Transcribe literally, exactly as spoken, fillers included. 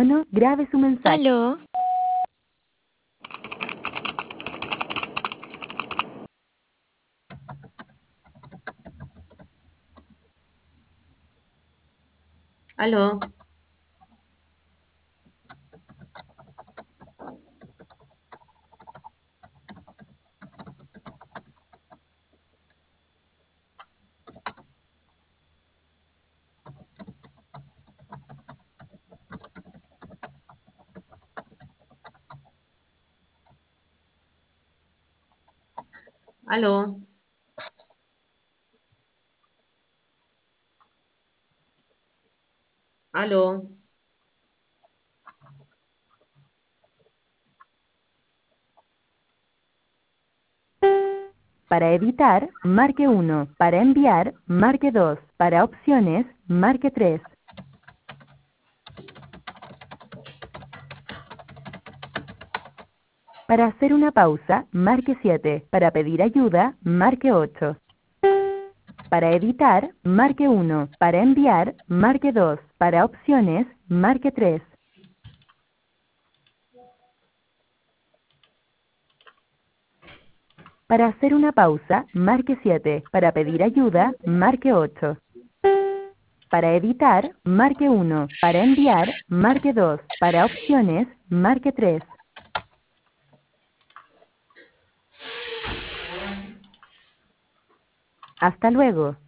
tono, grabe su mensaje. ¿Aló? ¿Aló? ¿Aló? ¿Aló? Para editar, marque uno. Para enviar, marque dos. Para opciones, marque tres. Para hacer una pausa, marque siete. Para pedir ayuda, marque ocho. Para editar, marque uno. Para enviar, marque dos. Para opciones, marque tres. Para hacer una pausa, marque siete. Para pedir ayuda, marque ocho. Para editar, marque uno. Para enviar, marque dos. Para opciones, marque tres. Hasta luego.